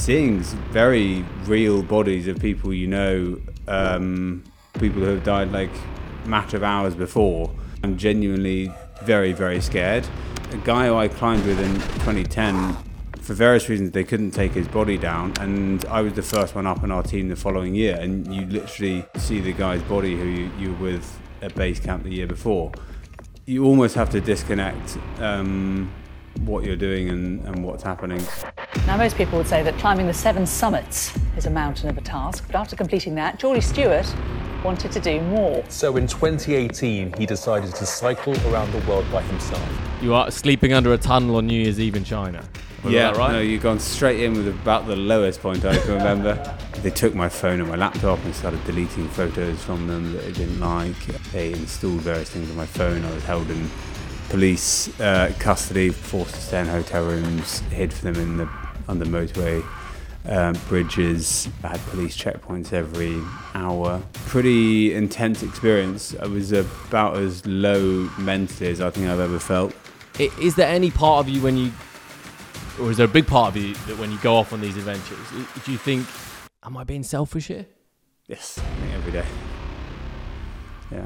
seeing very real bodies of people people who have died like a matter of hours before. I'm genuinely very, very scared. A guy who I climbed with in 2010, for various reasons, they couldn't take his body down, and I was the first one up in our team the following year, and you literally see the guy's body who you were with at base camp the year before. You almost have to disconnect what you're doing and what's happening. Now, most people would say that climbing the 7 summits is a mountain of a task, but after completing that, Geordie Stewart wanted to do more. So in 2018, he decided to cycle around the world by himself. You are sleeping under a tunnel on New Year's Eve in China. Yeah, that right? No, you've gone straight in with about the lowest point I can remember. They took my phone and my laptop and started deleting photos from them that I didn't like. They installed various things on my phone. I was held in police custody, forced to stay in hotel rooms, hid for them on the motorway bridges. I had police checkpoints every hour. Pretty intense experience. I was about as low mentally as I think I've ever felt. Is there any part of you or is there a big part of you that when you go off on these adventures, do you think, am I being selfish here? Yes, I think every day. Yeah.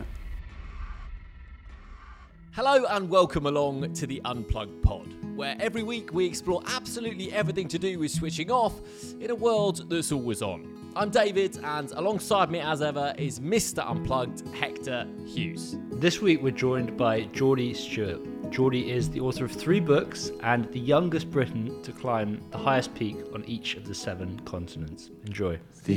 Hello and welcome along to the Unplugged Pod, where every week we explore absolutely everything to do with switching off in a world that's always on. I'm David, and alongside me as ever is Mr. Unplugged, Hector Hughes. This week we're joined by Geordie Stewart. Geordie is the author of 3 books and the youngest Briton to climb the highest peak on each of the 7 continents. Enjoy.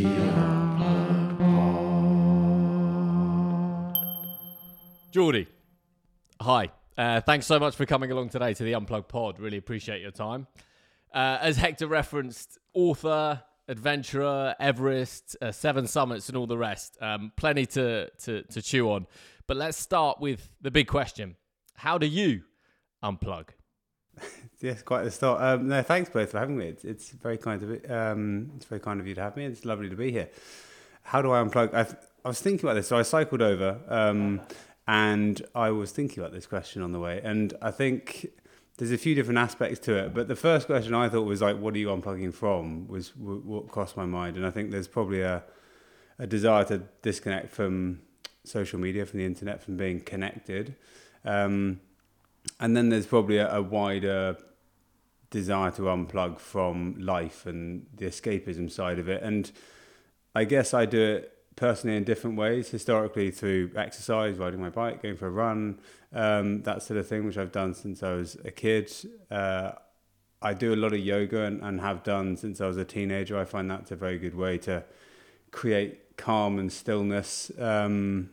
Geordie, hi. Thanks so much for coming along today to the Unplugged Pod. Really appreciate your time. As Hector referenced, author, adventurer, Everest, 7 summits and all the rest. Plenty to chew on. But let's start with the big question. How do you unplug? Yes, quite the start. No, thanks both for having me. It's very kind of it's very kind of you to have me. It's lovely to be here. How do I unplug? I was thinking about this. So I cycled over, and I was thinking about this question on the way. And I think there's a few different aspects to it. But the first question I thought was like, what are you unplugging from? Was what crossed my mind. And I think there's probably a desire to disconnect from social media, from the internet, from being connected. And then there's probably a wider desire to unplug from life and the escapism side of it. And I guess I do it personally in different ways, historically through exercise, riding my bike, going for a run, that sort of thing, which I've done since I was a kid. I do a lot of yoga and have done since I was a teenager. I find that's a very good way to create calm and stillness. And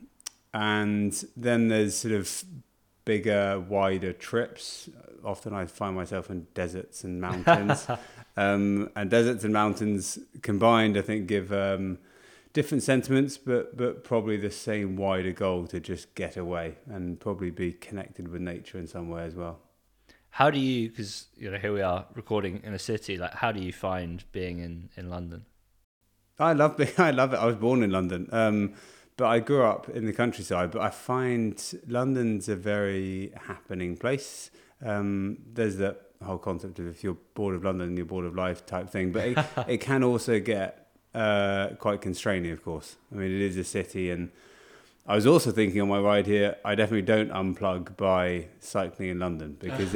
then there's sort of bigger, wider trips. Often I find myself in deserts and mountains. And deserts and mountains combined, I think, give different sentiments, but probably the same wider goal to just get away and probably be connected with nature in some way as well. How do you, because here we are recording in a city, like how do you find being in London? I love it. I was born in London. But I grew up in the countryside, but I find London's a very happening place. There's that whole concept of if you're bored of London, you're bored of life type thing. But it can also get quite constraining, of course. I mean, it is a city. And I was also thinking on my ride here, I definitely don't unplug by cycling in London because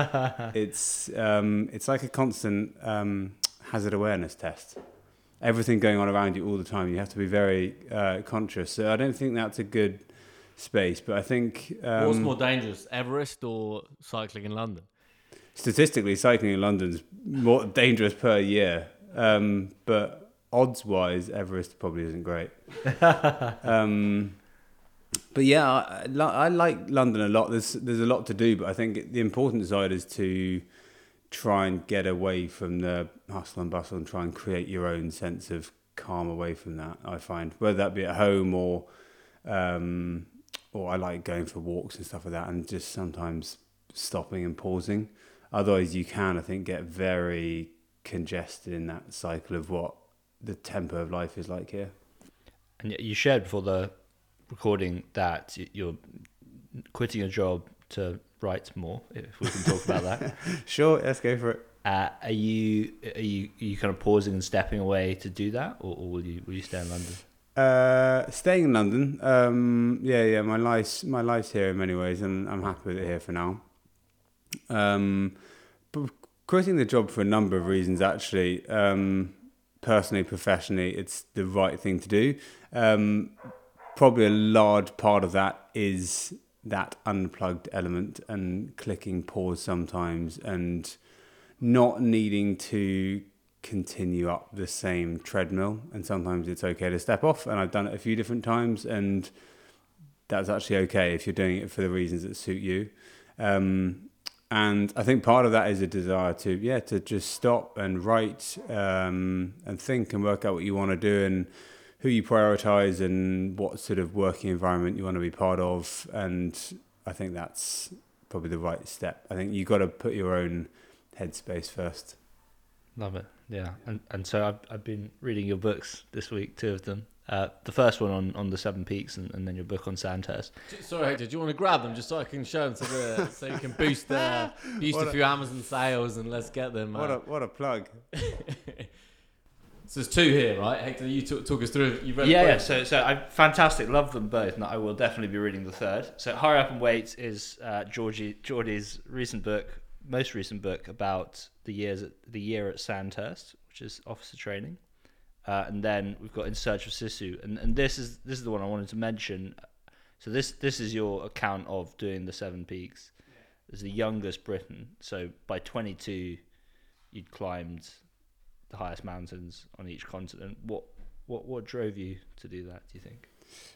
it's like a constant hazard awareness test. Everything going on around you all the time. You have to be very conscious. So I don't think that's a good space. But I think... what's more dangerous, Everest or cycling in London? Statistically, cycling in London's more dangerous per year. But odds-wise, Everest probably isn't great. But yeah, I like London a lot. There's a lot to do. But I think the important side is to try and get away from the hustle and bustle and try and create your own sense of calm away from that, I find. Whether that be at home or I like going for walks and stuff like that and just sometimes stopping and pausing. Otherwise you can, I think, get very congested in that cycle of what the tempo of life is like here. And you shared before the recording that you're quitting your job to write more, if we can talk about that. Sure, let's go for it. Are you kind of pausing and stepping away to do that, or will you stay in London? Staying in London. Yeah. My life's here in many ways, and I'm happy with it here for now. But quitting the job for a number of reasons, actually. Personally, professionally, it's the right thing to do. Probably a large part of that is that unplugged element and clicking pause sometimes and not needing to continue up the same treadmill. And sometimes it's okay to step off, and I've done it a few different times, and that's actually okay if you're doing it for the reasons that suit you. And I think part of that is a desire to just stop and write and think and work out what you want to do and who you prioritize and what sort of working environment you want to be part of. And I think that's probably the right step. I think you've got to put your own headspace first. Love it. Yeah. And so I've been reading your books this week, 2 of them. The first one on the 7 Peaks, and then your book on Sandhurst. Sorry, Hector, do you want to grab them just so I can show them so you can boost a few Amazon sales, and let's get them. What a plug. So there's 2 here, right? Hector, you talk us through. You read Yeah. So I fantastic, love them both, and I will definitely be reading the third. So Hurry Up and Wait is Geordie's most recent book about the year at Sandhurst, which is officer training. And then we've got In Search of Sisu, and this is the one I wanted to mention. So this is your account of doing the 7 Peaks. As the youngest Briton, so by 22, you'd climbed the highest mountains on each continent. What drove you to do that, do you think?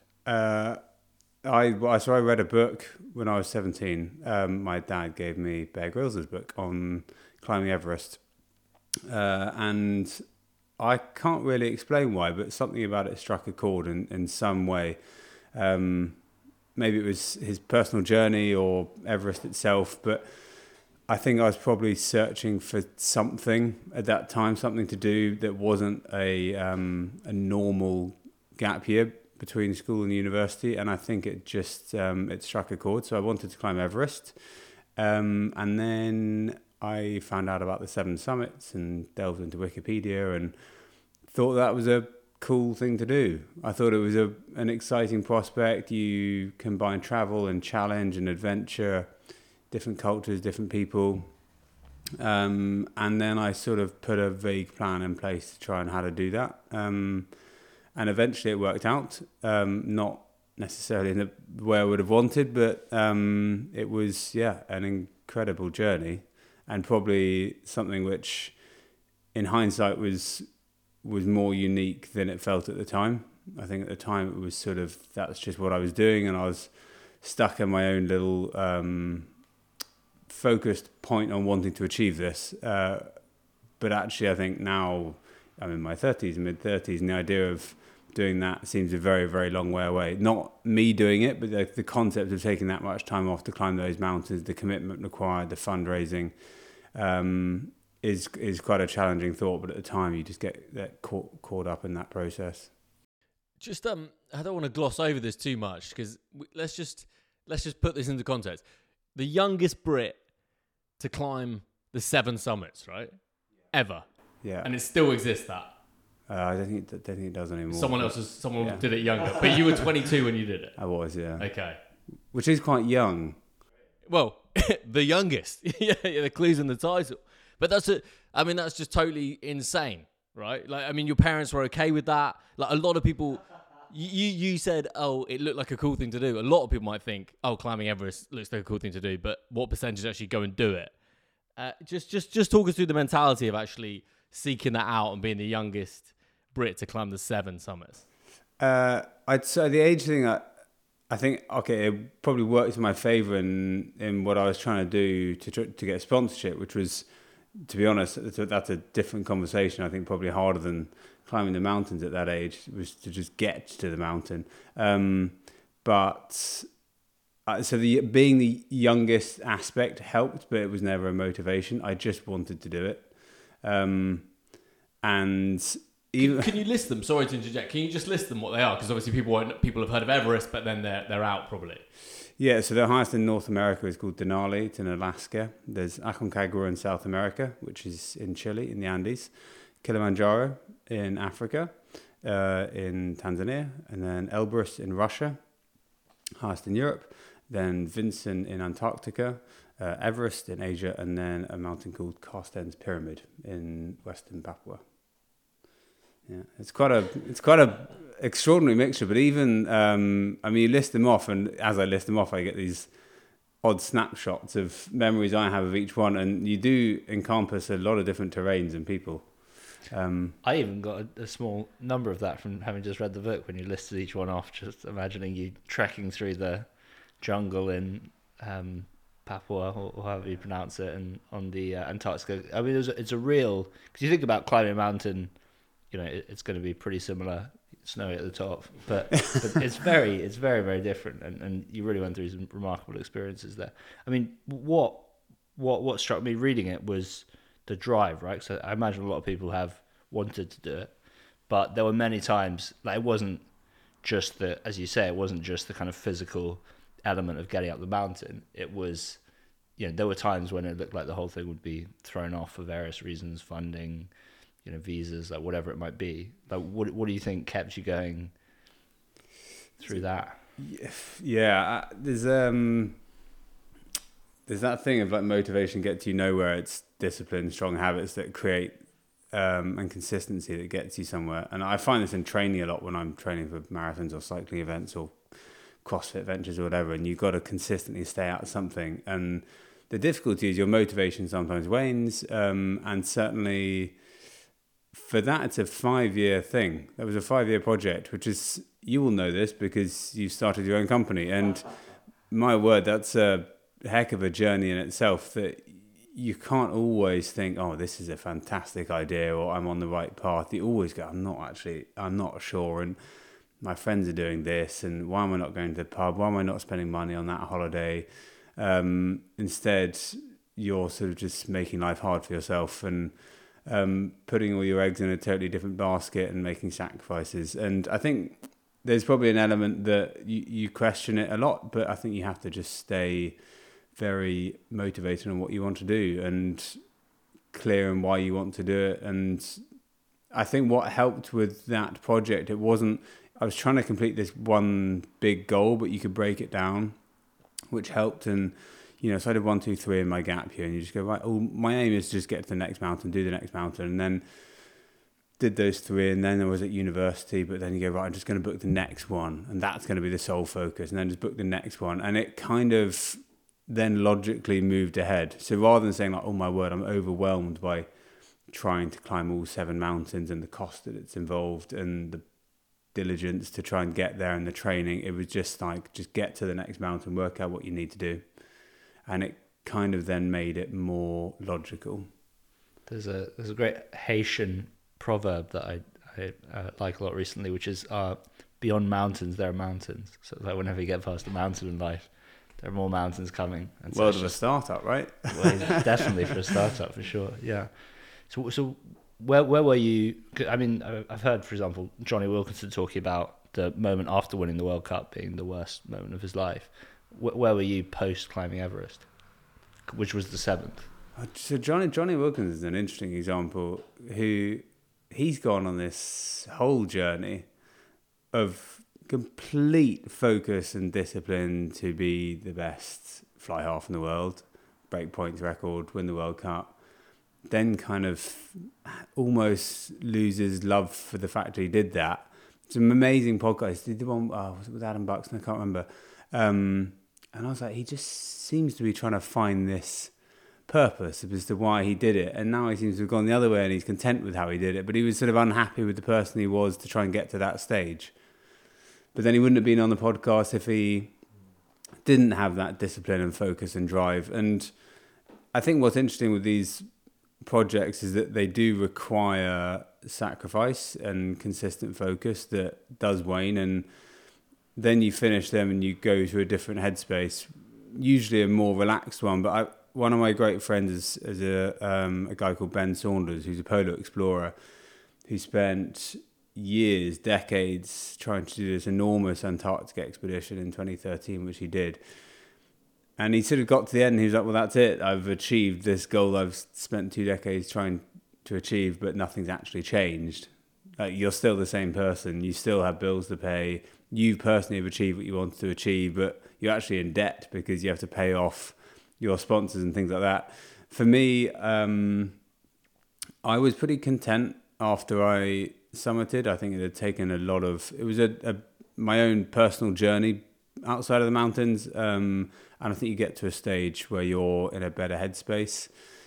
I read a book when I was 17. My dad gave me Bear Grylls' book on climbing Everest, and I can't really explain why, but something about it struck a chord in some way. Maybe it was his personal journey or Everest itself, but I think I was probably searching for something at that time, something to do that wasn't a normal gap year between school and university, and I think it just it struck a chord. So I wanted to climb Everest, and then I found out about the 7 summits and delved into Wikipedia and thought that was a cool thing to do. I thought it was an exciting prospect. You combine travel and challenge and adventure, different cultures, different people. And then I sort of put a vague plan in place to try and how to do that. And eventually it worked out. Not necessarily in the way I would have wanted, but it was, an incredible journey, and probably something which in hindsight was more unique than it felt at the time. I think at the time it was sort of, that's just what I was doing, and I was stuck in my own little focused point on wanting to achieve this. But actually I think now I'm in my 30s, mid-30s, and the idea of doing that seems a very, very long way away. Not me doing it, but the concept of taking that much time off to climb those mountains, the commitment required, the fundraising, is quite a challenging thought. But at the time, you just get caught up in that process. Just I don't want to gloss over this too much, because let's just put this into context. The youngest Brit to climb the 7 summits, right? Ever. Yeah. And it still exists, that. I don't think it does anymore. Someone did it younger, but you were 22 when you did it. I was, yeah. Okay. Which is quite young. Well, the youngest. Yeah, the clue's in the title. But that's just totally insane, right? Like, I mean, your parents were okay with that. Like, a lot of people, you said, oh, it looked like a cool thing to do. A lot of people might think, oh, climbing Everest looks like a cool thing to do, but what percentage actually go and do it? Just talk us through the mentality of actually seeking that out and being the youngest Brit to climb the 7 summits. I'd say the age thing, I think, okay, it probably worked in my favour in what I was trying to do to get sponsorship, which was, to be honest, that's a different conversation. I think probably harder than climbing the mountains at that age, was to just get to the mountain. So being the youngest aspect helped, but it was never a motivation. I just wanted to do it. And Can you list them? Sorry to interject. Can you just list them what they are? Because obviously people have heard of Everest, but then they're out probably. Yeah, so the highest in North America is called Denali. It's in Alaska. There's Aconcagua in South America, which is in Chile, in the Andes. Kilimanjaro in Africa, in Tanzania. And then Elbrus in Russia, highest in Europe. Then Vinson in Antarctica, Everest in Asia, and then a mountain called Carstensz Pyramid in Western Papua. Yeah, it's quite a extraordinary mixture. But even you list them off, and as I list them off, I get these odd snapshots of memories I have of each one, and you do encompass a lot of different terrains and people. I even got a small number of that from having just read the book when you listed each one off. Just imagining you trekking through the jungle in Papua, or however you pronounce it, and on the Antarctica. I mean, it's a real, because you think about climbing a mountain. It's going to be pretty similar, snowy at the top, but it's very, very different, and you really went through some remarkable experiences there. I mean, what struck me reading it was the drive, right? So I imagine a lot of people have wanted to do it, but there were many times, like, it wasn't just as you say, it wasn't just the kind of physical element of getting up the mountain. It was, there were times when it looked like the whole thing would be thrown off for various reasons, funding, visas, like whatever it might be. Like, what do you think kept you going through that? Yeah, there's that thing of like motivation gets you nowhere. It's discipline, strong habits that create and consistency that gets you somewhere. And I find this in training a lot when I'm training for marathons or cycling events or CrossFit ventures or whatever. And you've got to consistently stay at something. And the difficulty is your motivation sometimes wanes, and certainly. For that, it's a 5-year thing. That was a 5-year project, which is, you will know this because you started your own company. And my word, that's a heck of a journey in itself, that you can't always think, oh, this is a fantastic idea, or I'm on the right path. You always go, I'm not sure. And my friends are doing this, and why am I not going to the pub? Why am I not spending money on that holiday? Instead, you're sort of just making life hard for yourself and putting all your eggs in a totally different basket and making sacrifices. And I think there's probably an element that you question it a lot, but I think you have to just stay very motivated on what you want to do and clear on why you want to do it. And I think what helped with that project, I was trying to complete this one big goal, but you could break it down, which helped. And so I did 1, 2, 3 in my gap here, and you just go, right, my aim is to just get to the next mountain, do the next mountain, and then did those 3, and then I was at university, but then you go, right, I'm just going to book the next one, and that's going to be the sole focus, and then just book the next one, and it kind of then logically moved ahead. So rather than saying like, oh my word, I'm overwhelmed by trying to climb all 7 mountains and the cost that it's involved and the diligence to try and get there and the training, it was just like, just get to the next mountain, work out what you need to do. And it kind of then made it more logical. There's a great Haitian proverb that I like a lot recently, which is beyond mountains there are mountains. So like whenever you get past a mountain in life, there are more mountains coming. And so world of a startup, right? Well, definitely for a startup, for sure. Yeah. So where were you? I mean, I've heard, for example, Jonny Wilkinson talking about the moment after winning the World Cup being the worst moment of his life. Where were you post climbing Everest, which was the 7th? So Jonny Wilkins is an interesting example. He's gone on this whole journey of complete focus and discipline to be the best fly half in the world, break points record, win the World Cup. Then kind of almost loses love for the fact that he did that. It's an amazing podcast. He did one, was it with Adam Buxton? I can't remember. And I was like, he just seems to be trying to find this purpose as to why he did it. And now he seems to have gone the other way and he's content with how he did it. But he was sort of unhappy with the person he was to try and get to that stage. But then he wouldn't have been on the podcast if he didn't have that discipline and focus and drive. And I think what's interesting with these projects is that they do require sacrifice and consistent focus that does wane. And then you finish them and you go to a different headspace, usually a more relaxed one. But one of my great friends is a guy called Ben Saunders, who's a polar explorer, who spent years, decades trying to do this enormous Antarctic expedition in 2013, which he did. And he sort of got to the end and he was like, well, that's it. I've achieved this goal I've spent 2 decades trying to achieve, but nothing's actually changed. Like, you're still the same person. You still have bills to pay. You personally have achieved what you wanted to achieve, but you're actually in debt because you have to pay off your sponsors and things like that. For me, I was pretty content after I summited. I think it had taken a lot of... It was my own personal journey outside of the mountains, and I think you get to a stage where you're in a better headspace.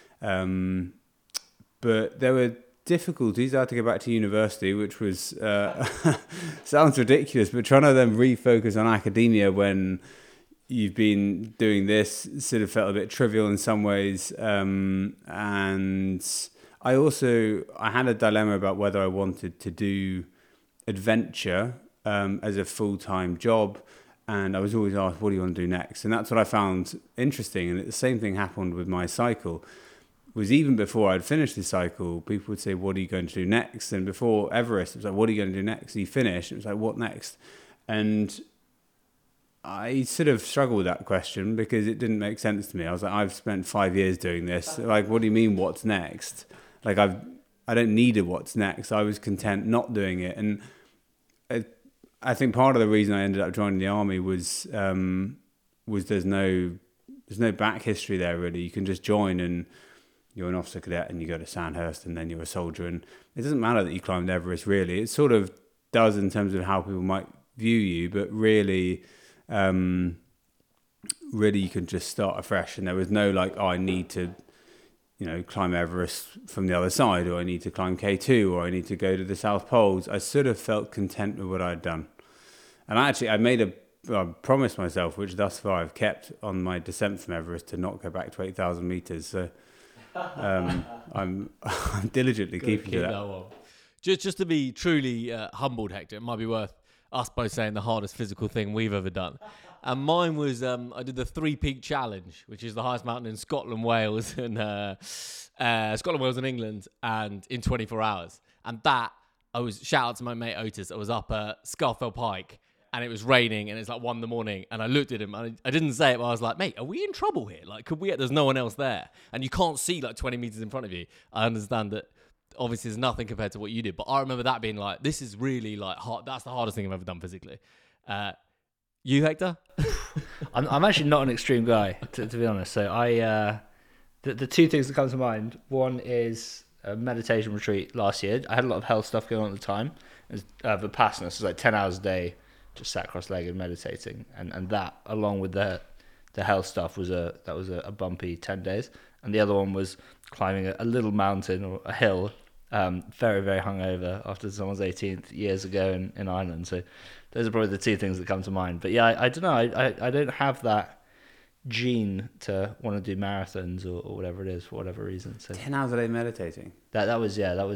But there were difficulties. I had to go back to university, which was sounds ridiculous, but trying to then refocus on academia when you've been doing this sort of felt a bit trivial in some ways. And I had a dilemma about whether I wanted to do adventure as a full-time job. And I was always asked, what do you want to do next? And that's what I found interesting. And the same thing happened with my cycle. Was even before I'd finished the cycle, people would say, what are you going to do next? And before Everest, it was like, what are you going to do next? You finish. It was like, what next? And I sort of struggled with that question because it didn't make sense to me. I was like, I've spent 5 years doing this. Like, what do you mean, what's next? Like, I don't need a what's next. I was content not doing it. And I think part of the reason I ended up joining the army was there's no back history there, really. You can just join and you're an officer cadet and you go to Sandhurst and then you're a soldier, and it doesn't matter that you climbed Everest, really. It sort of does in terms of how people might view you, but really you can just start afresh. And there was no like, oh, I need to, climb Everest from the other side, or I need to climb K2, or I need to go to the South Poles. I sort of felt content with what I'd done. And I promised myself, which thus far I've kept on my descent from Everest, to not go back to 8,000 meters. So I'm diligently keeping to that. One. Just to be truly humbled, Hector, it might be worth us both saying the hardest physical thing we've ever done. And mine was, I did the 3-peak challenge, which is the highest mountain in Scotland, Wales, and England, and in 24 hours. And that, shout out to my mate Otis, I was up at Scarfell Pike, and it was raining, and it's like 1 a.m, and I looked at him, and I didn't say it, but I was like, mate, are we in trouble here? Like, there's no one else there, and you can't see like 20 meters in front of you. I understand that obviously there's nothing compared to what you did, but I remember that being like, this is really like hard. That's the hardest thing I've ever done physically. You, Hector? I'm actually not an extreme guy, to be honest. So the two things that come to mind, one is a meditation retreat last year. I had a lot of health stuff going on at the time. It was Vipassana, so it was like 10 hours a day, just sat cross-legged meditating, and that, along with the health stuff, was a bumpy 10 days. And the other one was climbing a little mountain or a hill, very, very hungover after someone's 18th years ago in Ireland. So those are probably the two things that come to mind. But yeah, I don't know. I don't have that gene to want to do marathons or whatever it is for whatever reason. So 10 hours a day meditating. That's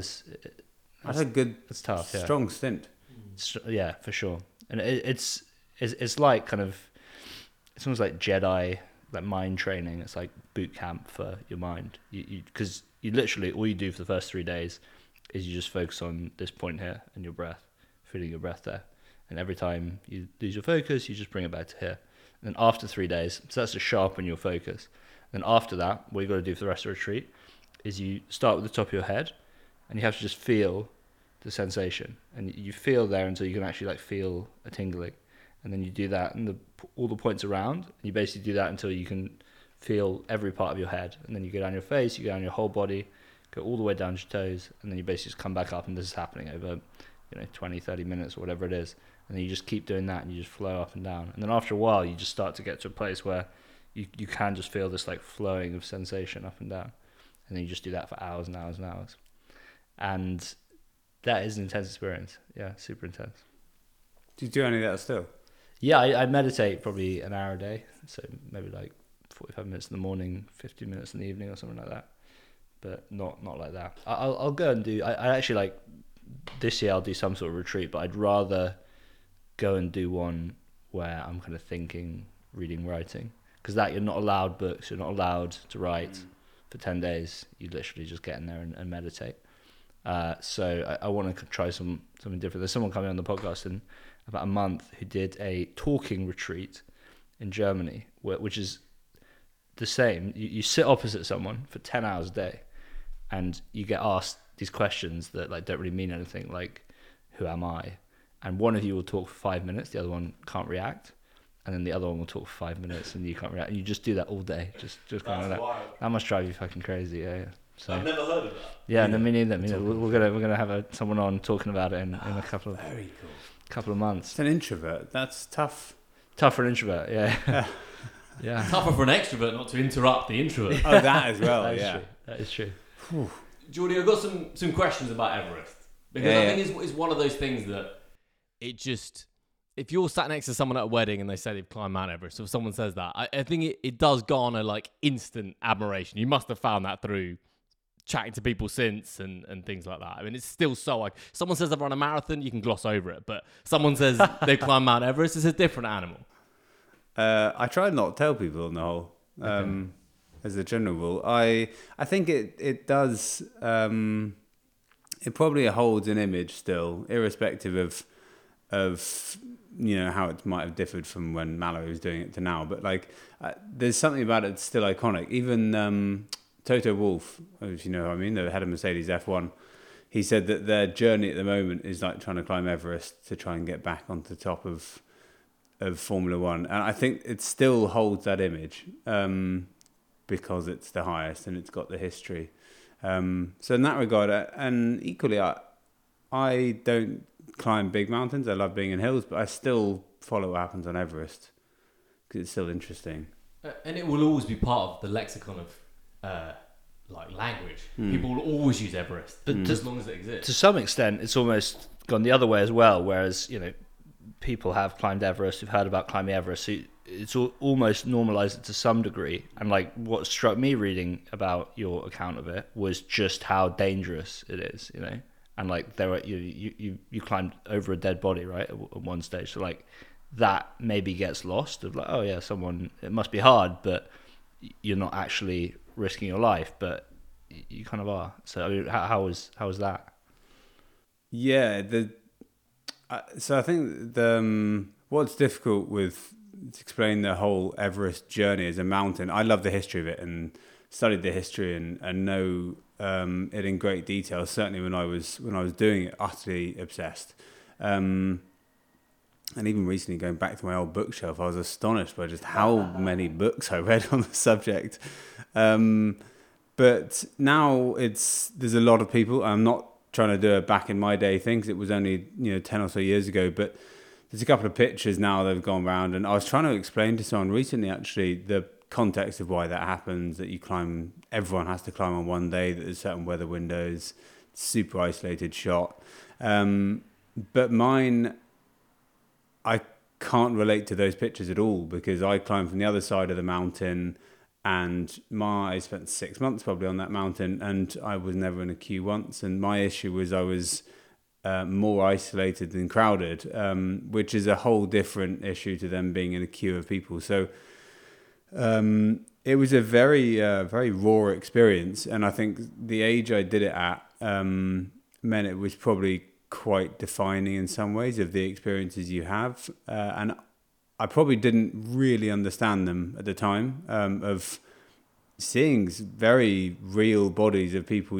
a good, it's tough, yeah. Strong stint. Yeah, for sure. And it's like kind of, it's almost like Jedi, like mind training. It's like boot camp for your mind. Because you literally, all you do for the first 3 days is you just focus on this point here and your breath, feeling your breath there. And every time you lose your focus, you just bring it back to here. And then after 3 days, so that's to sharpen your focus. And then after that, what you got to do for the rest of the retreat is you start with the top of your head, and you have to just feel the sensation, and you feel there until you can actually like feel a tingling, and then you do that and all the points around, and you basically do that until you can feel every part of your head, and then you go down your face, you go down your whole body, go all the way down your toes, and then you basically just come back up, and this is happening over 20-30 minutes or whatever it is, and then you just keep doing that, and you just flow up and down, and then after a while you just start to get to a place where you can just feel this like flowing of sensation up and down, and then you just do that for hours and hours and hours, and that is an intense experience. Yeah, super intense. Do you do any of that still? Yeah, I meditate probably an hour a day. So maybe like 45 minutes in the morning, 50 minutes in the evening or something like that. But not like that. I'll go and do... I actually like... This year I'll do some sort of retreat, but I'd rather go and do one where I'm kind of thinking, reading, writing. Because that, you're not allowed books, you're not allowed to write for 10 days. You literally just get in there and meditate. So I want to try something different. There's someone coming on the podcast in about a month who did a talking retreat in Germany, which is the same. You sit opposite someone for 10 hours a day, and you get asked these questions that like don't really mean anything, like who am I? And one of you will talk for 5 minutes, the other one can't react, and then the other one will talk for 5 minutes and you can't react, and you just do that all day. Just kind of like that must drive you fucking crazy. Yeah. So, I've never heard of that. Yeah, no, me neither. We're gonna have someone on talking about it in a couple of months. It's an introvert. That's tough. Tough for an introvert. Yeah. Yeah. Tougher for an extrovert not to interrupt the introvert. Oh, that as well. That is true. Geordie, I've got some questions about Everest. Because I think it's one of those things that it just... If you're sat next to someone at a wedding and they say they've climbed Mount Everest, or if someone says that, I think it does garner like instant admiration. You must have found that through chatting to people since and things like that. I mean, it's still so like... Someone says they've run a marathon, you can gloss over it. But someone says they've climbed Mount Everest, it's a different animal. I try not to tell people on the whole, as a general rule. I think it does. It probably holds an image still, irrespective of how it might have differed from when Mallory was doing it to now. But like, there's something about it that's still iconic. Even Toto Wolff, if you know what I mean, the head of Mercedes F1. He said that their journey at the moment is like trying to climb Everest to try and get back onto the top of Formula One, and I think it still holds that image because it's the highest and it's got the history. So in that regard, and equally, I don't climb big mountains. I love being in hills, but I still follow what happens on Everest because it's still interesting. And it will always be part of the lexicon of like language. People will always use Everest, but as long as it exists. To some extent, it's almost gone the other way as well. Whereas people have climbed Everest, who've heard about climbing Everest, so it's almost normalized it to some degree. And like what struck me reading about your account of it was just how dangerous it is, and like there were you climbed over a dead body, right, at one stage. So like that maybe gets lost of like, oh yeah, it must be hard, but you're not actually risking your life, but you kind of are. So I mean, how was that? Yeah, so I think what's difficult with to explain the whole Everest journey as a mountain. I love the history of it and studied the history and know it in great detail. Certainly when I was doing it, utterly obsessed. And even recently, going back to my old bookshelf, I was astonished by just how many books I read on the subject. But now there's a lot of people. I'm not trying to do a back in my day thing because it was only 10 or so years ago, but there's a couple of pictures now that have gone around, and I was trying to explain to someone recently actually the context of why that happens, that everyone has to climb on one day, that there's certain weather windows, super isolated shot, but mine, I can't relate to those pictures at all because I climbed from the other side of the mountain. And I spent 6 months probably on that mountain, and I was never in a queue once. And my issue was I was more isolated than crowded, which is a whole different issue to them being in a queue of people. So it was a very, very raw experience. And I think the age I did it at meant it was probably quite defining in some ways of the experiences you have. And I probably didn't really understand them at the time, of seeing very real bodies of people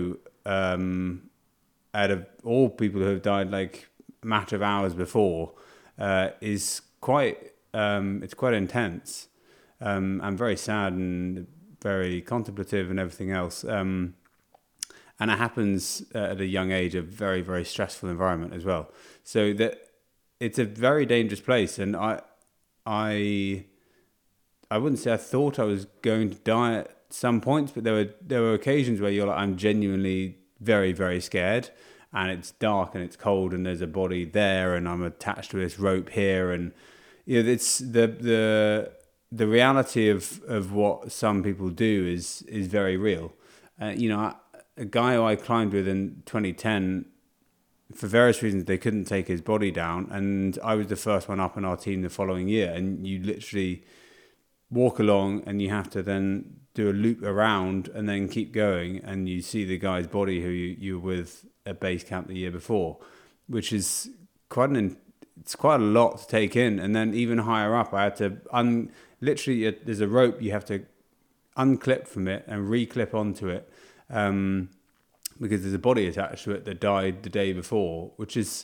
out of all people who have died like a matter of hours before, is quite it's quite intense, and very sad and very contemplative and everything else. And it happens at a young age, a very, very stressful environment as well. So that it's a very dangerous place, and I wouldn't say I thought I was going to die at some points, but there were occasions where you're like, I'm genuinely very, very scared, and it's dark and it's cold, and there's a body there, and I'm attached to this rope here, and it's the reality of what some people do is very real. A guy who I climbed with in 2010. For various reasons, they couldn't take his body down, and I was the first one up in our team the following year. And you literally walk along, and you have to then do a loop around and then keep going, and you see the guy's body who you were with at base camp the year before, which is it's quite a lot to take in. And then even higher up, I had to literally there's a rope you have to unclip from it and reclip onto it, because there's a body attached to it that died the day before, which is,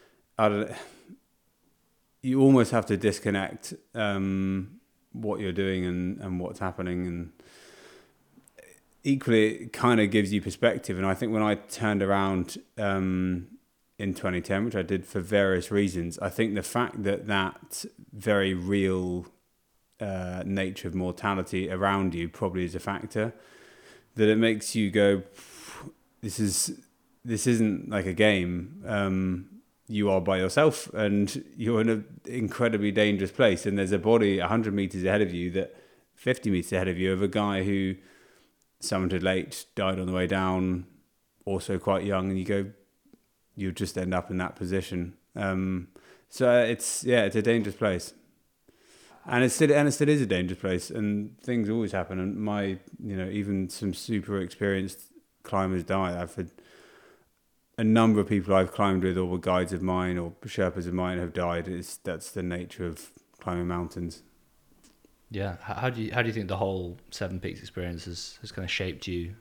you almost have to disconnect what you're doing and what's happening, and equally it kind of gives you perspective. And I think when I turned around in 2010, which I did for various reasons, I think the fact that very real nature of mortality around you probably is a factor, that it makes you go, this isn't like a game. You are by yourself, and you're in an incredibly dangerous place, and there's a body 100 meters ahead of you, 50 meters ahead of you, of a guy who summited late, died on the way down, also quite young, and you just end up in that position. So it's a dangerous place, and it still is a dangerous place, and things always happen. And even some super experienced climbers die. I've had a number of people I've climbed with, or were guides of mine or Sherpas of mine, have died. That's the nature of climbing mountains. Yeah. How do you think the whole Seven Peaks experience has kind of shaped you?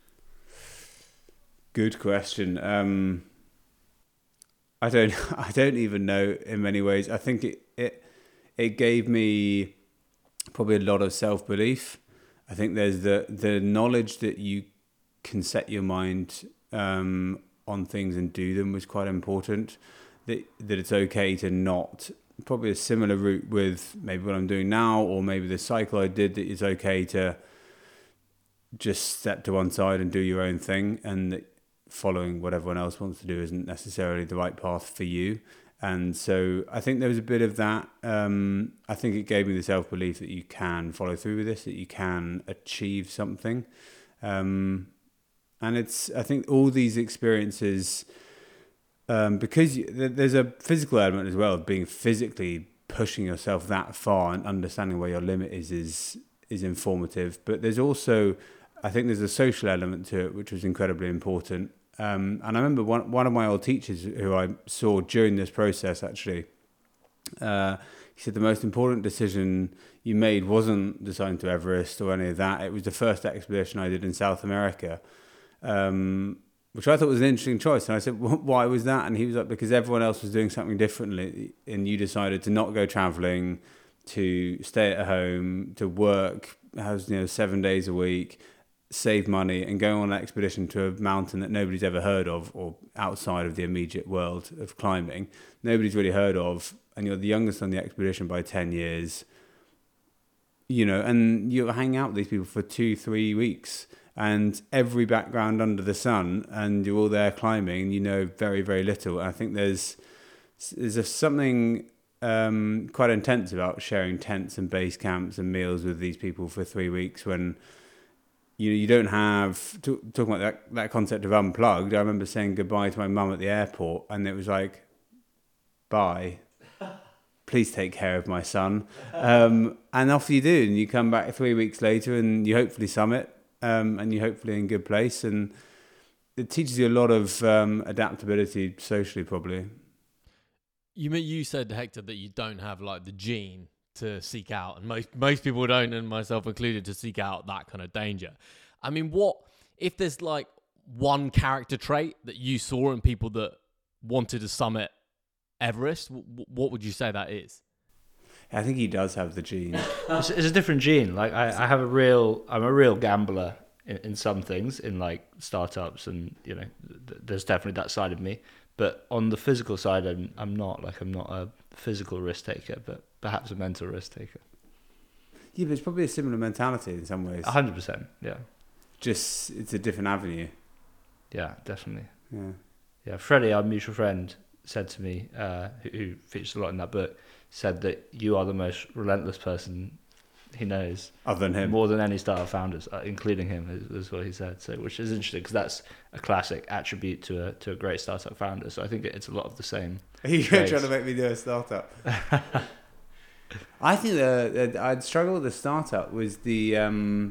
Good question. I don't even know in many ways. I think it gave me probably a lot of self-belief. I think there's the knowledge that you can set your mind on things and do them was quite important. That it's okay to not, probably a similar route with maybe what I'm doing now, or maybe the cycle I did, that it's okay to just step to one side and do your own thing, and that following what everyone else wants to do isn't necessarily the right path for you. And so I think there was a bit of that. I think it gave me the self-belief that you can follow through with this, that you can achieve something. And I think all these experiences, because there's a physical element as well, of being physically pushing yourself that far and understanding where your limit is informative. But there's also, I think there's a social element to it, which was incredibly important. And I remember one of my old teachers who I saw during this process, actually, he said the most important decision you made wasn't deciding to Everest or any of that. It was the first expedition I did in South America, which I thought was an interesting choice. And I said, why was that? And he was like, because everyone else was doing something differently, and you decided to not go traveling, to stay at home, to work 7 days a week, save money, and go on an expedition to a mountain that nobody's ever heard of, or outside of the immediate world of climbing, nobody's really heard of, and you're the youngest on the expedition by 10 years, and you hang out with these people for 2-3 weeks, and every background under the sun, and you're all there climbing, and very, very little. And I think there's something quite intense about sharing tents and base camps and meals with these people for 3 weeks, when you don't have, talking about that concept of unplugged. I remember saying goodbye to my mum at the airport, and it was like, bye, please take care of my son. And off you do, and you come back 3 weeks later, and you hopefully summit, and you're hopefully in a good place. And it teaches you a lot of adaptability socially, probably. You said, Hector, that you don't have like the gene to seek out, and most people don't, and myself included, to seek out that kind of danger. I mean, what if there's like one character trait that you saw in people that wanted to summit Everest? What would you say that is? I think he does have the gene. It's a different gene. Like I'm a real gambler in some things, in like startups, and there's definitely that side of me. But on the physical side, I'm not a physical risk taker, but perhaps a mental risk taker. Yeah, but it's probably a similar mentality in some ways. 100%, yeah. Just, it's a different avenue. Yeah, definitely. Yeah. Freddie, our mutual friend, said to me, who features a lot in that book, said that you are the most relentless person he knows. Other than him. More than any startup founders, including him, is what he said. So, which is interesting, because that's a classic attribute to a great startup founder. So I think it's a lot of the same. Are you trying to make me do a startup? I think I'd struggle with the startup was the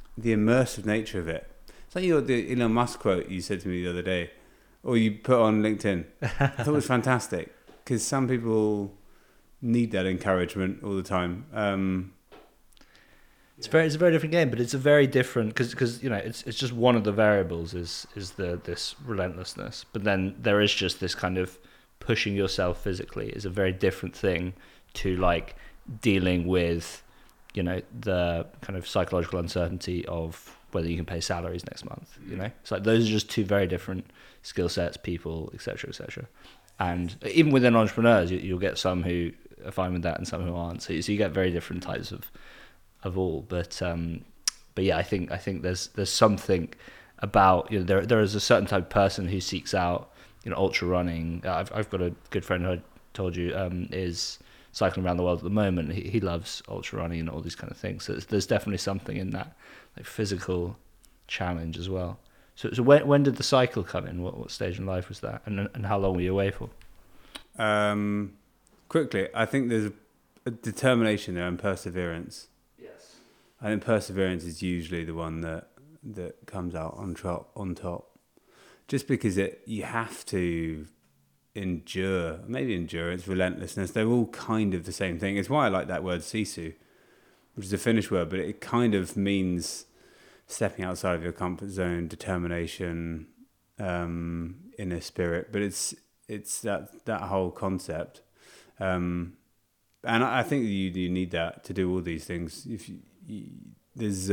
the immersive nature of it. It's like the Elon Musk quote you said to me the other day, or you put on LinkedIn. I thought it was fantastic, because some people need that encouragement all the time. It's a very different game, but it's a very different, because it's just one of the variables is this relentlessness, but then there is just this kind of pushing yourself physically is a very different thing to like dealing with the kind of psychological uncertainty of whether you can pay salaries next month. It's like those are just two very different skill sets, people, etc. And even within entrepreneurs, you'll get some who are fine with that and some who aren't, so you get very different types of all, but yeah, I think there's something about there is a certain type of person who seeks out ultra running. I've got a good friend who I told you is cycling around the world at the moment. He loves ultra running and all these kind of things. So there's definitely something in that like physical challenge as well. So when did the cycle come in? What stage in life was that, and how long were you away for? Quickly, I think there's a determination there and perseverance. I think perseverance is usually the one that comes out on top, just because you have to endure. Maybe endurance, relentlessness. They're all kind of the same thing. It's why I like that word sisu, which is a Finnish word, but it kind of means stepping outside of your comfort zone, determination, inner spirit. But it's that whole concept, and I think you need that to do all these things. There's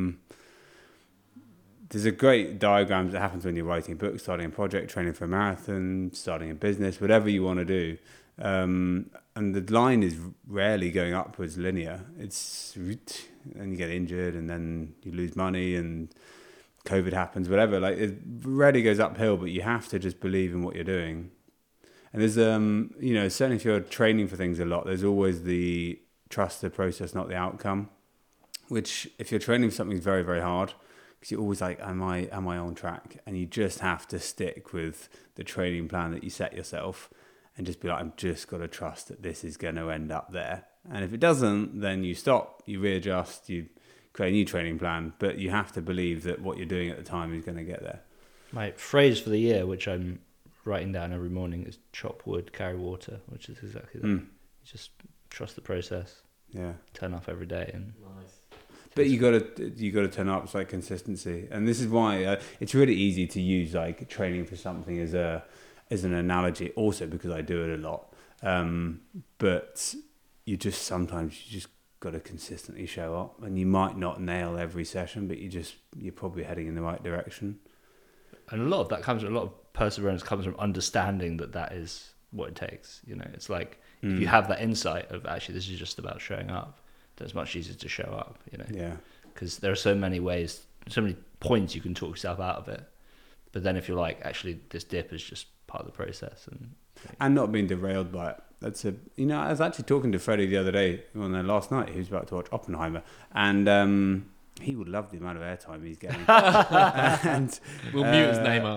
a great diagram that happens when you're writing a book, starting a project, training for a marathon, starting a business, whatever you want to do. And the line is rarely going upwards linear. And you get injured, and then you lose money, and COVID happens, whatever. Like, it rarely goes uphill, but you have to just believe in what you're doing. And there's certainly if you're training for things a lot, there's always the trust the process, not the outcome. Which, if you're training for something, is very, very hard, because you're always like, am I on track? And you just have to stick with the training plan that you set yourself, and just be like, I'm just got to trust that this is going to end up there. And if it doesn't, then you stop, you readjust, you create a new training plan. But you have to believe that what you're doing at the time is going to get there. My phrase for the year, which I'm writing down every morning, is chop wood, carry water, which is exactly that. You just trust the process. Yeah. Turn up every day and. Nice. But you gotta turn up. It's like consistency, and this is why it's really easy to use like training for something as an analogy. Also because I do it a lot, but sometimes you just got to consistently show up, and you might not nail every session, but you're probably heading in the right direction. And a lot of perseverance comes from understanding that is what it takes. It's like if you have that insight of actually this is just about showing up, then it's much easier to show up. Yeah. Because there are so many ways, so many points you can talk yourself out of it. But then if you're like, actually, this dip is just part of the process, and not being derailed by it. I was actually talking to Freddie the other day, last night. He was about to watch Oppenheimer, and he would love the amount of airtime he's getting. And we'll mute his name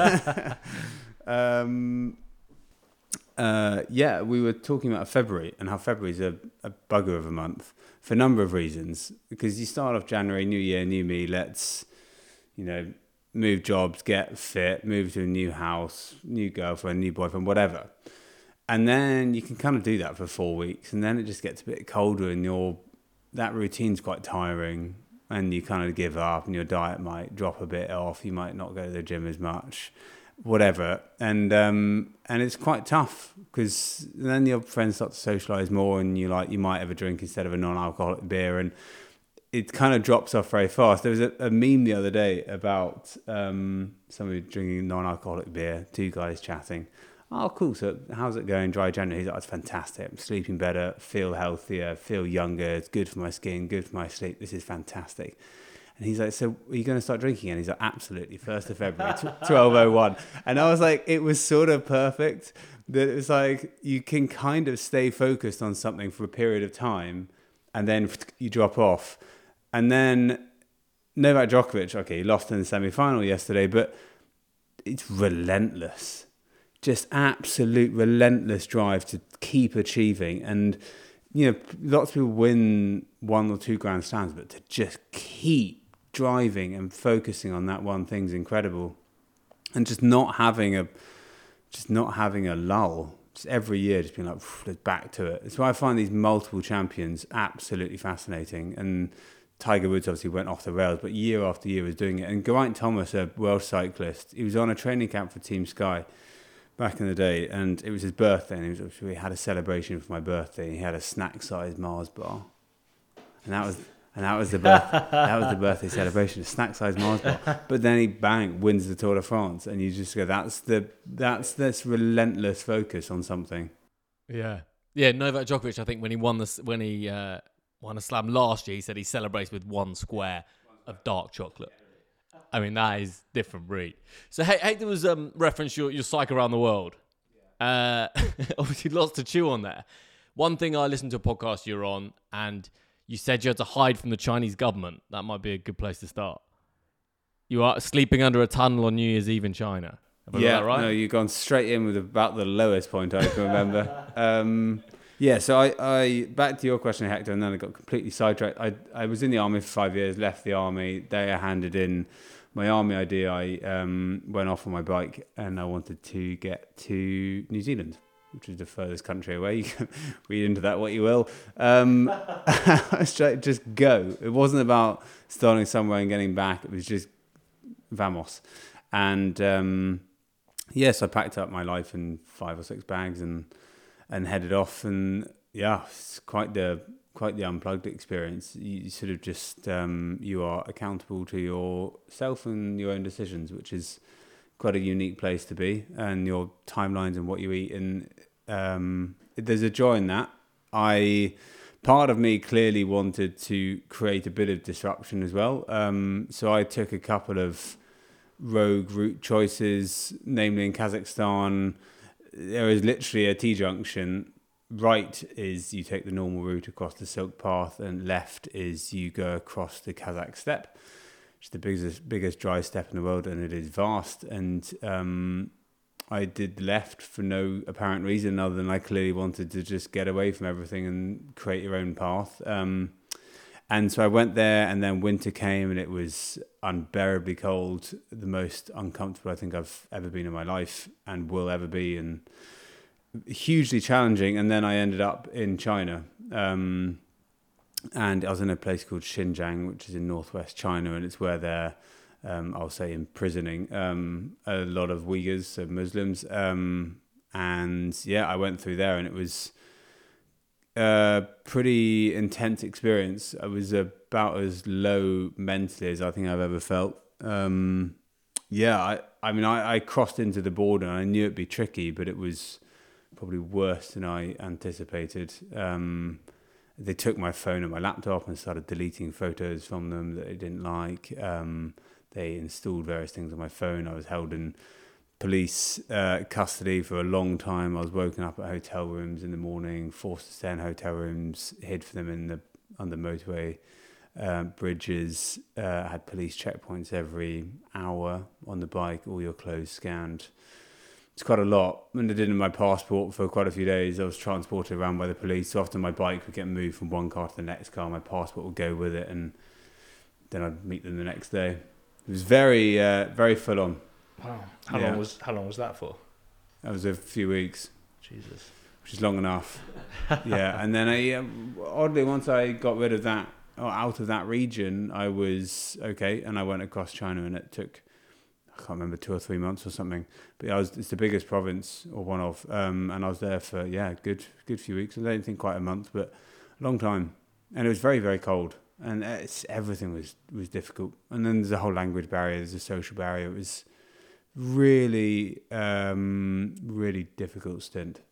out. We were talking about February and how February is a bugger of a month for a number of reasons. Because you start off January, new year, new me. Let's, move jobs, get fit, move to a new house, new girlfriend, new boyfriend, whatever. And then you can kind of do that for 4 weeks, and then it just gets a bit colder, and that routine's quite tiring, and you kind of give up, and your diet might drop a bit off. You might not go to the gym as much. Whatever, and it's quite tough, because then your friends start to socialise more, and you might have a drink instead of a non-alcoholic beer, and it kind of drops off very fast. There was a meme the other day about somebody drinking non-alcoholic beer, two guys chatting. Oh, cool. So how's it going? Dry January. He's like, it's fantastic. I'm sleeping better, feel healthier, feel younger. It's good for my skin, good for my sleep. This is fantastic. And he's like, so are you going to start drinking? And he's like, absolutely, 1st of February, 12:01. And I was like, it was sort of perfect that it was like, you can kind of stay focused on something for a period of time, and then you drop off. And then Novak Djokovic, okay, he lost in the semi-final yesterday, but it's relentless. Just absolute relentless drive to keep achieving. And, lots of people win 1 or 2 Grand Slams, but to just keep driving and focusing on that one thing's incredible, and just not having a lull. Just every year, just being like, let's back to it. It's why I find these multiple champions absolutely fascinating. And Tiger Woods obviously went off the rails, but year after year was doing it. And Geraint Thomas, a Welsh cyclist, he was on a training camp for Team Sky back in the day, and it was his birthday, and we had a celebration for my birthday. He had a snack-sized Mars bar, and that was the birthday celebration, a snack-sized Mars bar. But then he wins the Tour de France, and you just go, that's this relentless focus on something. Yeah. Novak Djokovic, I think when he won a slam last year, he said he celebrates with 1 square of dark chocolate. I mean, that is different breed. So Hector was referenced your cycle around the world. Obviously, lots to chew on there. One thing, I listened to a podcast you're on, and you said you had to hide from the Chinese government. That might be a good place to start. You are sleeping under a tunnel on New Year's Eve in China. Have I got that right? No, you've gone straight in with about the lowest point I can remember. So I back to your question, Hector, and then I got completely sidetracked. I was in the army for 5 years, left the army. They handed in my army ID. I went off on my bike, and I wanted to get to New Zealand, which is the furthest country away. You can read into that what you will. I was trying to just go. It wasn't about starting somewhere and getting back. It was just vamos. And so I packed up my life in 5 or 6 bags and headed off. And yeah, it's quite the unplugged experience. You sort of just you are accountable to yourself and your own decisions, which is quite a unique place to be, and your timelines and what you eat, and there's a joy in that. Part of me clearly wanted to create a bit of disruption as well, so I took a couple of rogue route choices, namely in Kazakhstan. There is literally a T-junction. Right is you take the normal route across the Silk Path, and left is you go across the Kazakh steppe, which is the biggest dry steppe in the world, and it is vast. And I did left for no apparent reason other than I clearly wanted to just get away from everything and create your own path. And so I went there, and then winter came, and it was unbearably cold, the most uncomfortable I think I've ever been in my life and will ever be, and hugely challenging. And then I ended up in China. And I was in a place called Xinjiang, which is in northwest China, and it's where they're, I'll say, imprisoning a lot of Uyghurs, so Muslims. And yeah, I went through there, and it was a pretty intense experience. I was about as low mentally as I think I've ever felt. I mean, I crossed into the border, and I knew it'd be tricky, but it was probably worse than I anticipated. They took my phone and my laptop and started deleting photos from them that they didn't like. They installed various things on my phone. I was held in police custody for a long time. I was woken up at hotel rooms in the morning, forced to stay in hotel rooms, hid for them on the motorway bridges, had police checkpoints every hour on the bike, all your clothes scanned. It's quite a lot. And I did in my passport for quite a few days. I was transported around by the police. So often my bike would get moved from one car to the next car. My passport would go with it, and then I'd meet them the next day. It was very, very full on. Wow. How long was that for? That was a few weeks. Jesus. Which is long enough. Yeah. And then oddly, once I got rid of that, or out of that region, I was okay. And I went across China, and it took, I can't remember, 2 or 3 months or something. But it's the biggest province, or one of. And I was there for, a good few weeks. I don't think quite a month, but a long time. And it was very, very cold. And everything was difficult. And then there's a whole language barrier. There's a social barrier. It was really, really difficult stint.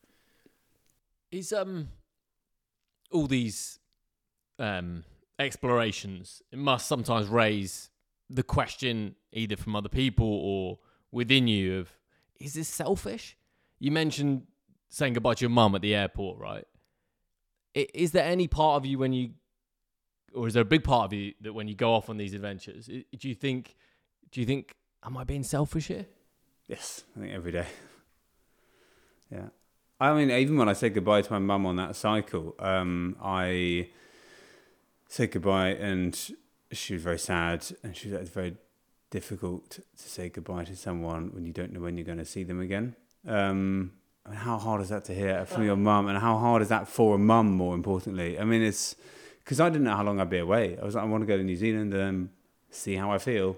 Is all these explorations, it must sometimes raise the question, either from other people or within you, of, is this selfish? You mentioned saying goodbye to your mum at the airport, right? Is there any part of you or is there a big part of you that when you go off on these adventures, do you think, am I being selfish here? Yes, I think every day. Yeah. I mean, even when I said goodbye to my mum on that cycle, I said goodbye, and she was very sad, and she was like, it's very difficult to say goodbye to someone when you don't know when you're going to see them again. I mean, how hard is that to hear from your mum, and how hard is that for a mum, more importantly? I mean, it's because I didn't know how long I'd be away. I was like, I want to go to New Zealand and see how I feel.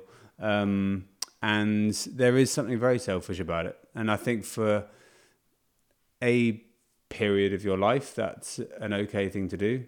And there is something very selfish about it. And I think for a period of your life, that's an okay thing to do.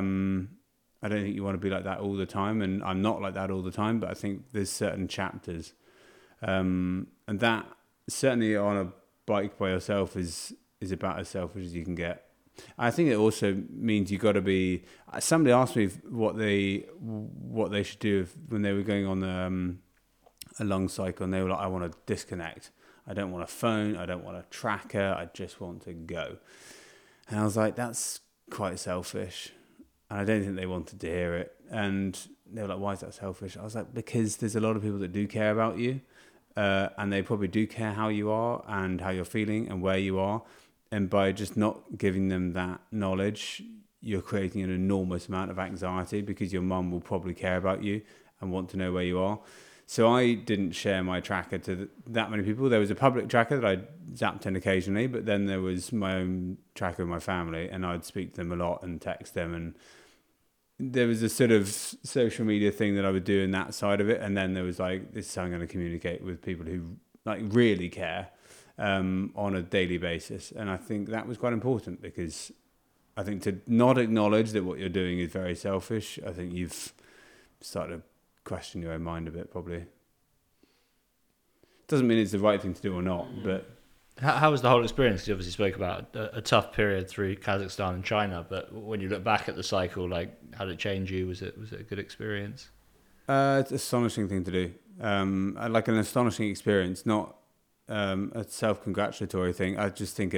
I don't think you want to be like that all the time, and I'm not like that all the time, but I think there's certain chapters. And that, certainly on a bike by yourself, is about as selfish as you can get. I think it also means you got to be. Somebody asked me what they should do when they were going on a long cycle, and they were like, "I want to disconnect. I don't want a phone. I don't want a tracker. I just want to go." And I was like, "That's quite selfish." And I don't think they wanted to hear it. And they were like, "Why is that selfish?" I was like, "Because there's a lot of people that do care about you, and they probably do care how you are and how you're feeling and where you are. And by just not giving them that knowledge, you're creating an enormous amount of anxiety, because your mum will probably care about you and want to know where you are." So I didn't share my tracker to that many people. There was a public tracker that I zapped in occasionally, but then there was my own tracker of my family, and I'd speak to them a lot and text them. And there was a sort of social media thing that I would do in that side of it. And then there was like, this is how I'm going to communicate with people who like really care on a daily basis. And I think that was quite important, because I think to not acknowledge that what you're doing is very selfish, I think you've started to question your own mind a bit, probably. Doesn't mean it's the right thing to do or not, but... How was the whole experience? 'Cause you obviously spoke about a tough period through Kazakhstan and China, but when you look back at the cycle, like, how did it change you? Was it a good experience? It's an astonishing thing to do. Like an astonishing experience, not a self-congratulatory thing. I just think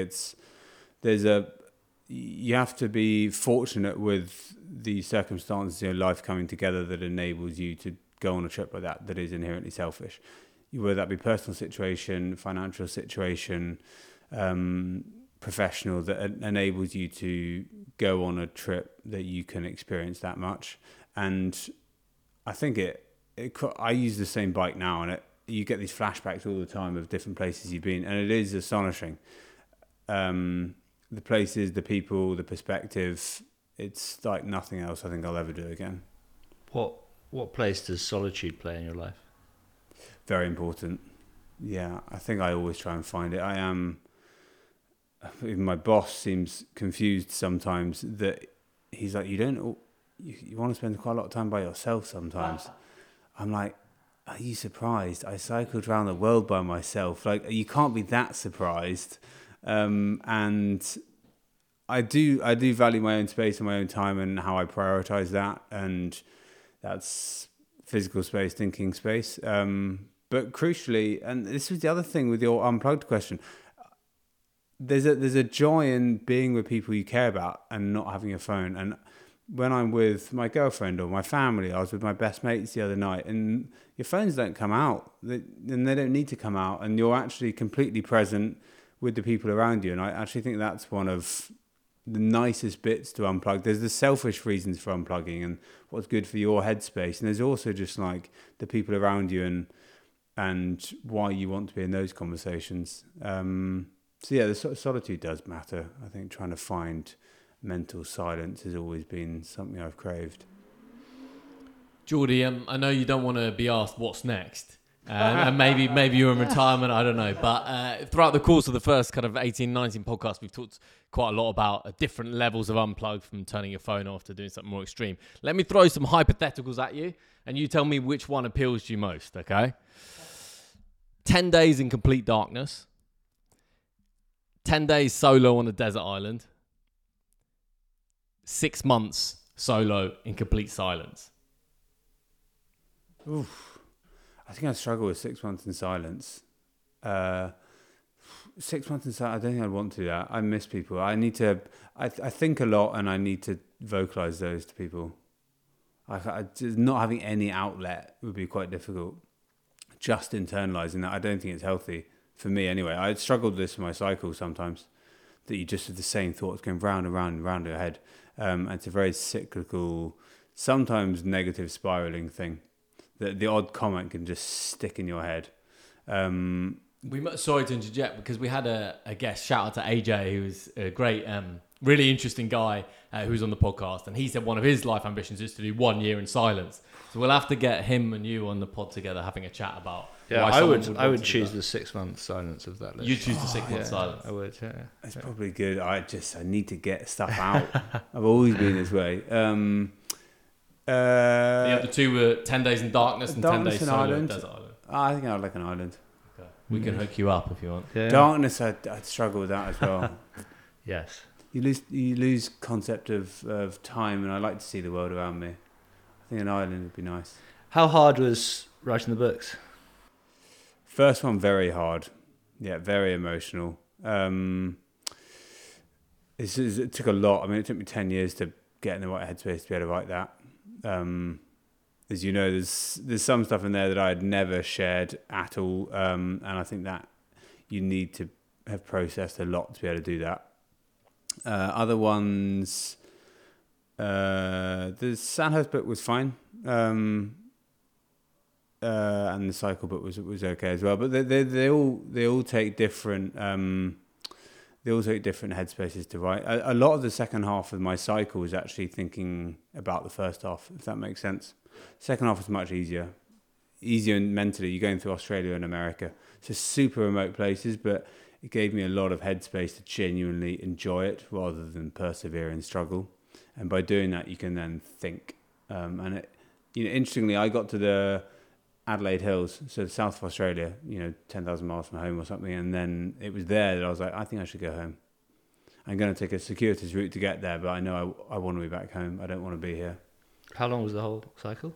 you have to be fortunate with the circumstances in your life coming together that enables you to go on a trip like that is inherently selfish. Whether that be personal situation, financial situation, professional, that enables you to go on a trip that you can experience that much. And I think I use the same bike now, and you get these flashbacks all the time of different places you've been, and it is astonishing. The places, the people, the perspective, it's like nothing else I think I'll ever do again. What place does solitude play in your life? Very important. Yeah, I think I always try and find it. Even my boss seems confused sometimes that he's like, you want to spend quite a lot of time by yourself sometimes. I'm like, are you surprised? I cycled around the world by myself. Like, you can't be that surprised. And I do value my own space and my own time and how I prioritize that. And that's physical space, thinking space. But crucially, and this was the other thing with your unplugged question, there's a joy in being with people you care about and not having a phone. And when I'm with my girlfriend or my family, I was with my best mates the other night, and your phones don't come out, and they don't need to come out, and you're actually completely present with the people around you. And I actually think that's one of the nicest bits to unplug. There's the selfish reasons for unplugging and what's good for your headspace, and there's also just like the people around you and why you want to be in those conversations. So yeah, the sort of solitude does matter. I think trying to find mental silence has always been something I've craved. Geordie, I know you don't want to be asked what's next. And maybe you're in retirement, I don't know. But throughout the course of the first kind of 18, 19 podcasts, we've talked quite a lot about different levels of unplug, from turning your phone off to doing something more extreme. Let me throw some hypotheticals at you, and you tell me which one appeals to you most, okay? 10 days in complete darkness. 10 days solo on a desert island. 6 months solo in complete silence. Oof. I think I'd struggle with 6 months in silence. 6 months in silence, I don't think I'd want to do that. I miss people. I think a lot, and I need to vocalize those to people. Not having any outlet would be quite difficult. Just internalizing that, I don't think it's healthy for me anyway. I struggled with this in my cycle sometimes, that you just have the same thoughts going round and round and round in your head. And it's a very cyclical sometimes negative spiraling thing. The odd comment can just stick in your head. Sorry to interject, because we had a guest, shout out to AJ, who was a great, really interesting guy who was on the podcast, and he said one of his life ambitions is to do 1 year in silence. So we'll have to get him and you on the pod together having a chat about. Yeah, why I would choose the 6 month silence of that list. You choose the 6 month silence. I would. Yeah, It's probably good. I need to get stuff out. I've always been this way. The other two were 10 Days in Darkness and 10 Days in Solo Ireland. Desert Island. I think I'd like an island. Okay. We can hook you up if you want. yeah. Darkness, I'd struggle with that as well. Yes. You lose concept of time, and I like to see the world around me. I think an island would be nice. How hard was writing the books? First one, very hard. Yeah, very emotional. It took a lot. I mean, it took me 10 years to get in the right headspace to be able to write that. As you know, there's some stuff in there that I had never shared at all, and I think that you need to have processed a lot to be able to do that. Other ones, the Sandhurst book was fine, and the Cycle book was okay as well. But they all take different headspaces to write. A lot of the second half of my Cycle was actually thinking about the first half, if that makes sense. Second half was much easier mentally. You're going through Australia and America, so super remote places, but it gave me a lot of headspace to genuinely enjoy it rather than persevere and struggle. And by doing that, you can then think. And it, interestingly, I got to the Adelaide Hills, so south of Australia, 10,000 miles from home or something. And then it was there that I was like, I think I should go home. I'm going to take a circuitous route to get there, but I know I want to be back home. I don't want to be here. How long was the whole cycle?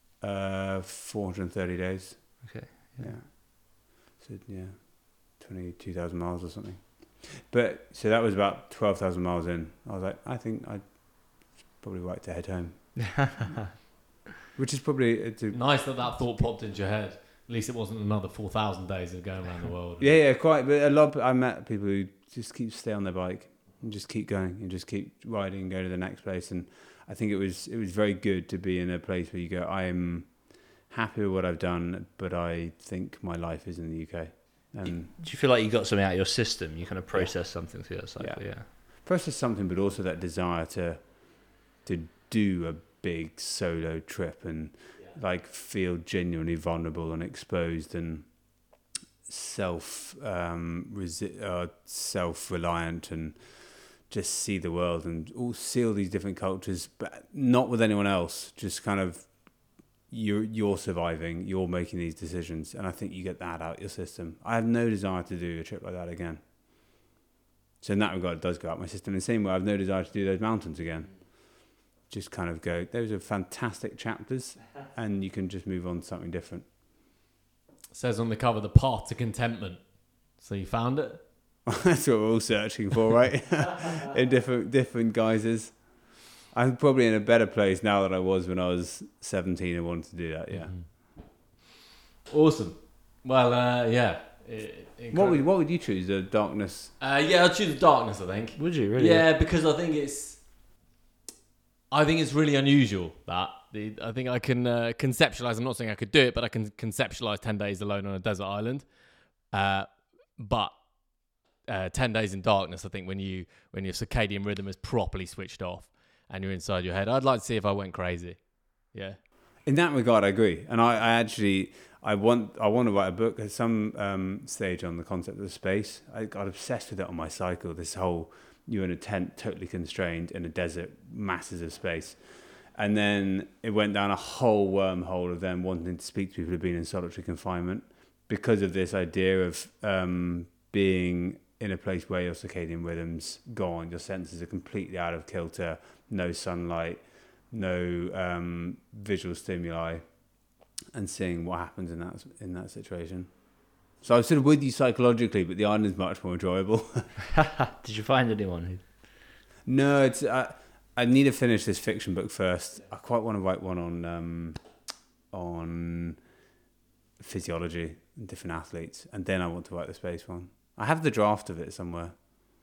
430 days. Okay. Yeah. So, 22,000 miles or something. But so that was about 12,000 miles in. I was like, I think I'd probably right to head home. Which is probably nice that thought popped into your head. At least it wasn't another 4,000 days of going around the world. Yeah, quite. But I met people who just stay on their bike and just keep going and just keep riding and go to the next place. And I think it was very good to be in a place where you go, I am happy with what I've done, but I think my life is in the UK. Do you feel like you got something out of your system? You kind of process something through that cycle, yeah. Process something, but also that desire to do a big solo trip and feel genuinely vulnerable and exposed and self-reliant and just see the world and see all these different cultures, but not with anyone else. Just kind of you're surviving, you're making these decisions, and I think you get that out your system. I have no desire to do a trip like that again. So in that regard, it does go out my system. In the same way, I have no desire to do those mountains again. Just kind of go, those are fantastic chapters, and you can just move on to something different. It says on the cover, the path to contentment. So you found it? That's what we're all searching for, right? In different guises. I'm probably in a better place now than I was when I was 17 and wanted to do that, yeah. Awesome. Well, yeah. What would you choose? The Darkness? Yeah, I'd choose the Darkness, I think. Would you, really? Yeah, because I think it's really unusual that. I think I can conceptualize, I'm not saying I could do it, but I can conceptualize 10 days alone on a desert island. But 10 Days in Darkness, I think when your circadian rhythm is properly switched off and you're inside your head, I'd like to see if I went crazy. Yeah. In that regard, I agree. And I want to write a book at some stage on the concept of space. I got obsessed with it on my cycle. This whole, you're in a tent, totally constrained in a desert, masses of space. And then it went down a whole wormhole of them wanting to speak to people who've been in solitary confinement because of this idea of being in a place where your circadian rhythm's gone, your senses are completely out of kilter, no sunlight, no visual stimuli, and seeing what happens in that situation. So I'm sort of with you psychologically, but the island is much more enjoyable. Did you find anyone? No, it's I need to finish this fiction book first. I quite want to write one on physiology and different athletes, and then I want to write the space one. I have the draft of it somewhere.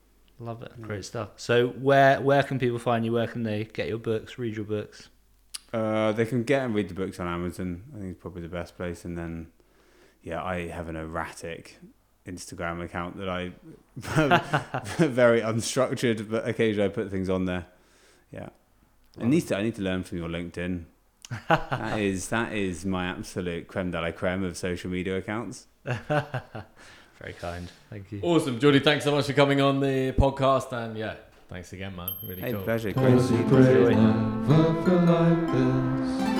Love it. Great stuff. So where can people find you? Where can they get your books, read your books? They can get and read the books on Amazon. I think it's probably the best place. And then, I have an erratic Instagram account that I very unstructured, but occasionally I put things on there. Yeah, I need to learn from your LinkedIn. that is my absolute creme de la creme of social media accounts. Very kind, thank you. Awesome, Geordie. Thanks so much for coming on the podcast, and thanks again, man. Really cool. Pleasure. Great to see you. Never felt like this.